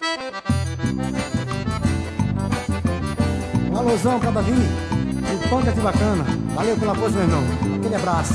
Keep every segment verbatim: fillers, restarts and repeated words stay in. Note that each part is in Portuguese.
Um alôzão pra Davi, o pão que é de bacana. Valeu pela força, meu irmão. Aquele abraço.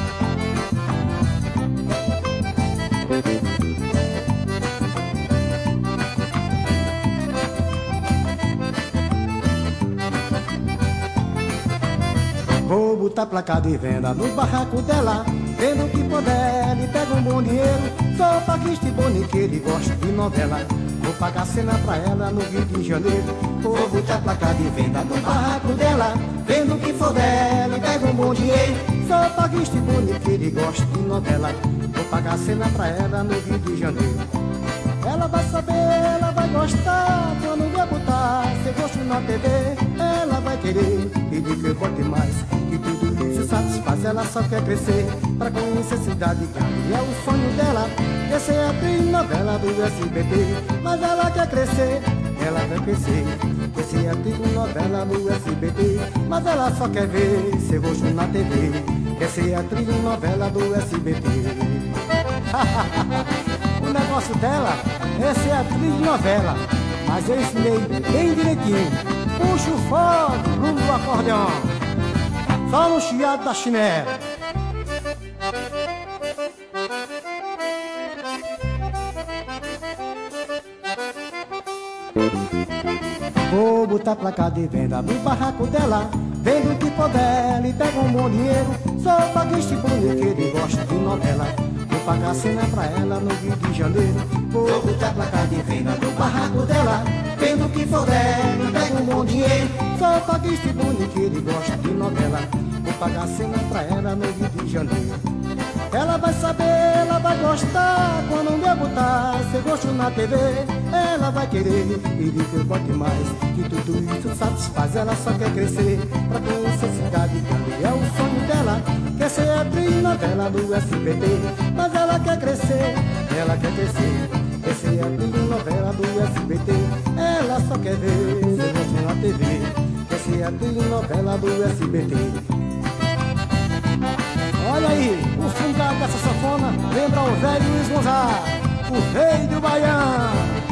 Vou botar placa de venda no barraco dela, vendo que puder, e pega um bom dinheiro. Sou paquista e boniqueiro e gosto de novela. Vou pagar cena pra ela no Rio de Janeiro. Vou botar placa de venda no barraco dela, vendo que for dela e pega um bom dinheiro. Sou paquista e boniqueiro e gosto de novela. Vou pagar cena pra ela no Rio de Janeiro. Ela vai saber, ela vai gostar, quando eu botar seu gosto na T V. Ela vai querer pedir que eu bote mais, que tudo isso satisfaz. Ela só quer crescer pra conhecer a cidade grande. É o sonho dela, quer ser atriz novela do S B T. Mas ela quer crescer, ela quer crescer, quer ser atriz novela do S B T. Mas ela só quer ver seu rosto na T V. Quer ser atriz novela do S B T. O negócio dela é ser atriz de novela, mas eu ensinei bem direitinho. Puxa o forte, rumo do acordeão, só no chiado da chinela. Vou botar placa de venda no barraco dela, vendo que puder e pega um bom dinheiro. Sou paguista e boniqueiro e gosto de novela. Vou pagar cena pra ela no Rio de Janeiro. Vou botar placa de venda no barraco dela, vendo que for dela, pega um bom dinheiro. Sou paguista e boniqueiro e gosto de novela. Vou pagar cena pra ela no Rio de Janeiro. Ela vai saber, ela vai gostar, quando eu botar seu gosto na T V. Ela vai querer pedir que eu bote mais, que tudo isso satisfaz. Ela só quer crescer pra conhecer a cidade grande. É o sonho dela, quer ser atriz novela do S B T. Mas ela quer crescer, ela quer crescer, quer ser atriz novela do S B T. Ela só quer ver seu rosto na T V. Quer ser atriz novela do S B T. Olha aí, o fundo dessa sanfona lembra o velho Luiz Gonzaga, o rei do Baião.